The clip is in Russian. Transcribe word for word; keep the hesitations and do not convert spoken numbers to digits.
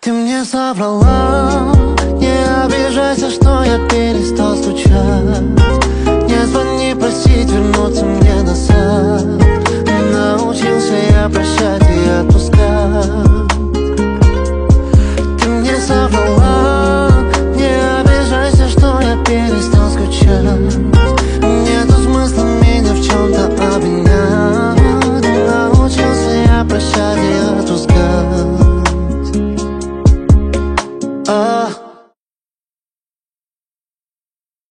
Ты мне соврала, не обижайся, что я перестал скучать. Не звони, просить вернуться